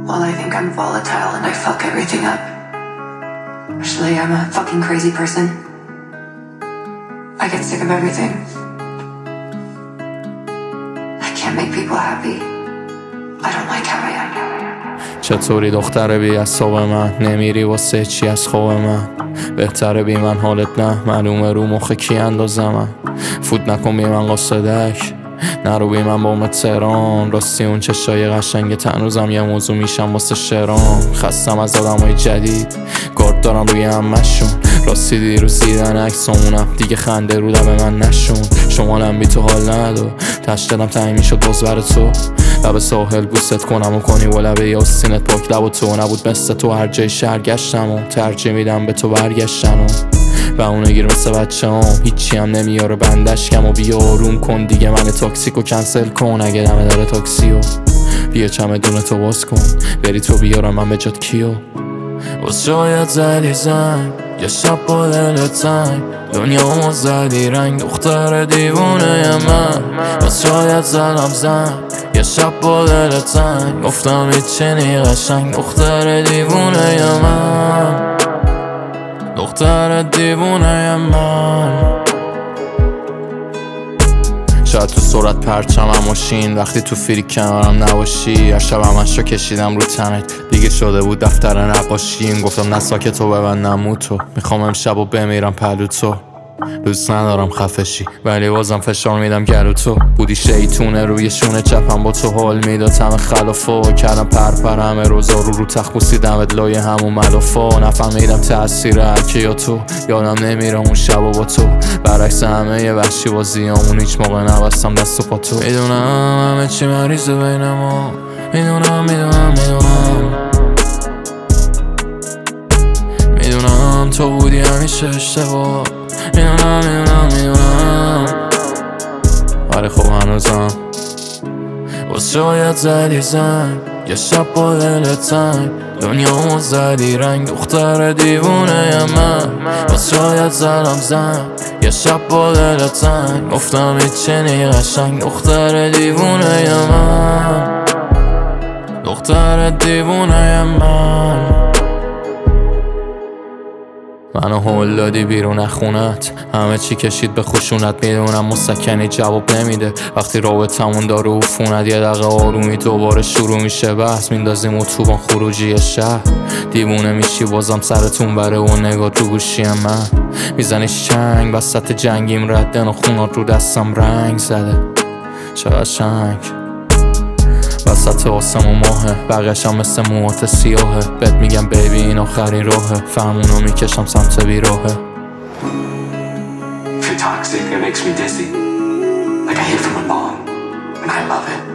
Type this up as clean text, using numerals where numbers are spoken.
Well, I think I'm volatile and I fuck everything up. Actually, I'm a fucking crazy person. I get sick of everything. I can't make people happy. I don't like how I am. چطوری دختر بی اعصاب من؟ نمیری واسه چی از خواب من؟ بهتره بی من حالت نه، معلومه رو مخ کی اندازم. فوت نکن بی من قصدک، نرو بی من با تهران. راستی اون چشای قشنگ هنوزم یه موضوع میشم واسه شعرام. خستم از آدمای جدید، گارد دارم روی همشون. راستی دیروز دیدن عکسامونم، دیگه خنده رو لب من نشون. شمالم بی تو حال ندو، تش دلم تنگ میشد باز بر تو. لب ساحل بوست کنم و کنی و لبه یاسینت پاک لب و تو. نبود مثل تو هر جای شهر گشتم و ترجیح میدم به تو برگشتن و اونو گیر مثل بچه هم. هیچی هم نمیاره بندشکم و بیا آروم کن دیگه. من تاکسیکو کنسل کن اگه دمه داره تاکسیو. بیا چمدون تو باز کن بری تو بیارم من به جات کیو. باز شاید زدی زنگ یه شب با دل تنگ، دنیا زدی رنگ دختر دیوونه من. باز شاید زدم زنگ یه شب با دل تنگ، گفتم هیچی نی قشنگ دختر دیوونه من. دختر دیوونه من. شاید تو صورت پرچمم ماشین وقتی تو فری کنارم نباشی. هر شب همش رو کشیدم رو تنت، دیگه شده بود دفتر نقاشیم. گفتم نه ساکتو ببندم موتو، میخوام امشب و بمیرم پلو تو. دوست ندارم خفشی ولی بازم فشار میدم گلو تو. بودی شیطونه روی شونه چپم با تو حال میداد همه خلافا. کردم پرپر همه روزا رو تخت بوسیدم ادلای همون ملافا. نفهمیدم تأثیر هرکی یا تو، یادم نمیره اون شبا با تو. برعکس همه یه وحشی بازیامون هیچ موقع نبستم دست و پا تو. میدونم همه چی مریضه بین ما، میدونم تو بودی همیشه اشتباه. میدونم ولی خب هنوزم. باز شاید زدی زنگ یه شب با دل تنگ، دنیا زدی رنگ دختر دیوونه من. باز شاید زدم زنگ یه شب با دل تنگ، گفتم هیچی نی قشنگ دختر دیوونه من. دختر دیوونه من. منو هول دادی بیرون خونت، همه چی کشید به خشونت. میدونم مسکنی جواب نمیده وقتی رابطمون داره عفونت. یه دقیقه آرومی دوباره شروع میشه بحث، میندازیم اتوبان خروجی شهر. دیوونه میشی بازم سرتون بره و نگاه رو گوشی من. میزنی چنگ وسط جنگیم ردن و خونات رو دستم رنگ زده. چه قشنگ وسط آسمون ماهه، بقیه‌شم مثل موهات سیاهه. بهت میگم بیبی این آخرین راهه، فرمونو میکشم سمت بیراهه. If you're toxic, it makes me dizzy. Like I hit from a bomb, and I love it.